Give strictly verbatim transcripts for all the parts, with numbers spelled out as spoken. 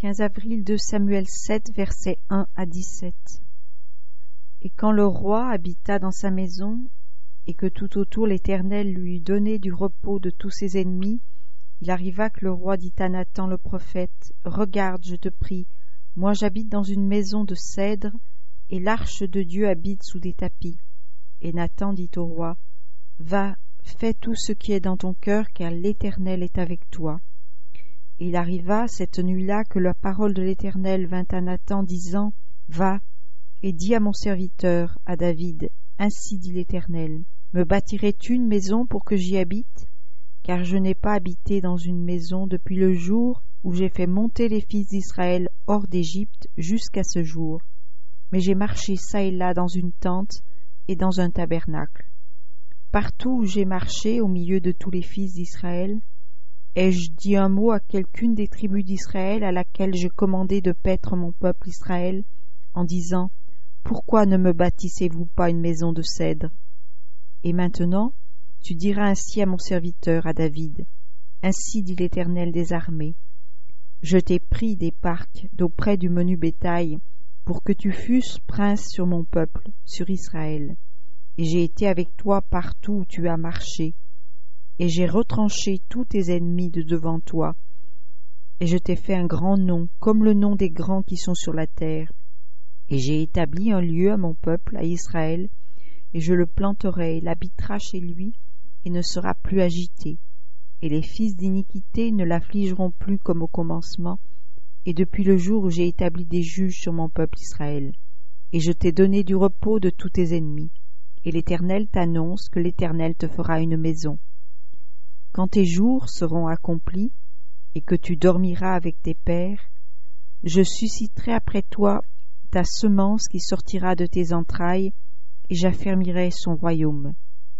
quinze avril, deux Samuel sept, versets un à dix-sept. Et quand le roi habita dans sa maison, et que tout autour l'Éternel lui eut donné du repos de tous ses ennemis, il arriva que le roi dit à Nathan le prophète, « Regarde, je te prie, moi j'habite dans une maison de cèdre, et l'arche de Dieu habite sous des tapis. » Et Nathan dit au roi, « Va, fais tout ce qui est dans ton cœur, car l'Éternel est avec toi. » Et il arriva cette nuit-là que la parole de l'Éternel vint à Nathan, disant, « Va, et dis à mon serviteur, à David, ainsi dit l'Éternel, me bâtirais-tu une maison pour que j'y habite? Car je n'ai pas habité dans une maison depuis le jour où j'ai fait monter les fils d'Israël hors d'Égypte jusqu'à ce jour. Mais j'ai marché çà et là dans une tente et dans un tabernacle. Partout où j'ai marché au milieu de tous les fils d'Israël, ai-je dit un mot à quelqu'une des tribus d'Israël à laquelle j'ai commandé de paître mon peuple Israël, en disant, pourquoi ne me bâtissez-vous pas une maison de cèdre? Et maintenant, tu diras ainsi à mon serviteur, à David, ainsi dit l'Éternel des armées, je t'ai pris des parcs d'auprès du menu bétail, pour que tu fusses prince sur mon peuple, sur Israël. Et j'ai été avec toi partout où tu as marché, et j'ai retranché tous tes ennemis de devant toi, et je t'ai fait un grand nom, comme le nom des grands qui sont sur la terre. Et j'ai établi un lieu à mon peuple, à Israël, et je le planterai, il habitera chez lui, et ne sera plus agité. Et les fils d'iniquité ne l'affligeront plus comme au commencement, et depuis le jour où j'ai établi des juges sur mon peuple Israël. Et je t'ai donné du repos de tous tes ennemis. Et l'Éternel t'annonce que l'Éternel te fera une maison. Quand tes jours seront accomplis, et que tu dormiras avec tes pères, je susciterai après toi ta semence qui sortira de tes entrailles, et j'affermirai son royaume.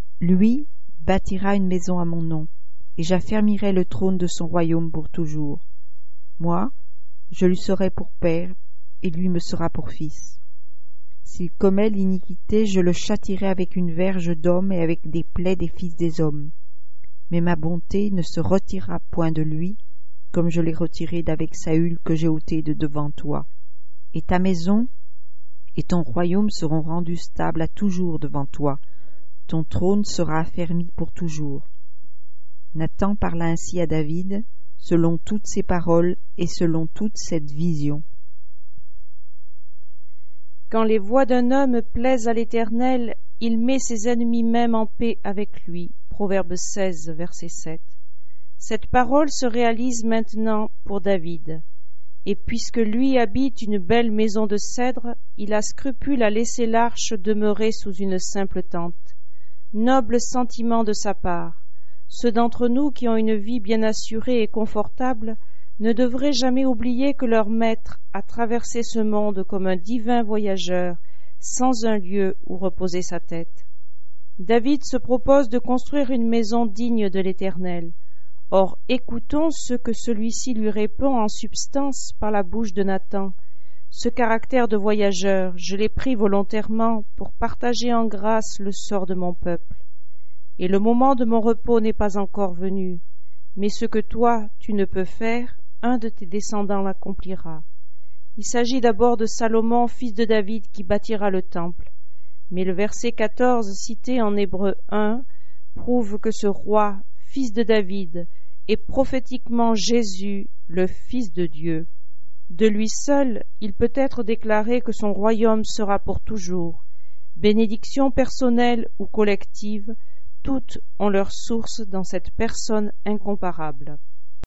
Lui bâtira une maison à mon nom, et j'affermirai le trône de son royaume pour toujours. Moi, je lui serai pour père, et lui me sera pour fils. S'il commet l'iniquité, je le châtierai avec une verge d'homme et avec des plaies des fils des hommes. Mais ma bonté ne se retirera point de lui, comme je l'ai retirée d'avec Saül que j'ai ôté de devant toi. Et ta maison et ton royaume seront rendus stables à toujours devant toi. Ton trône sera affermi pour toujours. » Nathan parla ainsi à David, selon toutes ces paroles et selon toute cette vision. Quand les voies d'un homme plaisent à l'Éternel, il met ses ennemis même en paix avec lui. Proverbe seize, verset sept. Cette parole se réalise maintenant pour David. Et puisque lui habite une belle maison de cèdre, il a scrupule à laisser l'arche demeurer sous une simple tente. Noble sentiment de sa part. Ceux d'entre nous qui ont une vie bien assurée et confortable ne devraient jamais oublier que leur maître a traversé ce monde comme un divin voyageur, sans un lieu où reposer sa tête. David se propose de construire une maison digne de l'Éternel. Or, écoutons ce que celui-ci lui répond en substance par la bouche de Nathan. Ce caractère de voyageur, je l'ai pris volontairement pour partager en grâce le sort de mon peuple. Et le moment de mon repos n'est pas encore venu, mais ce que toi tu ne peux faire, un de tes descendants l'accomplira. Il s'agit d'abord de Salomon, fils de David, qui bâtira le temple. Mais le verset quatorze, cité en Hébreu un, prouve que ce roi, fils de David, est prophétiquement Jésus, le Fils de Dieu. De lui seul, il peut être déclaré que son royaume sera pour toujours. Bénédiction personnelle ou collective, toutes ont leur source dans cette personne incomparable.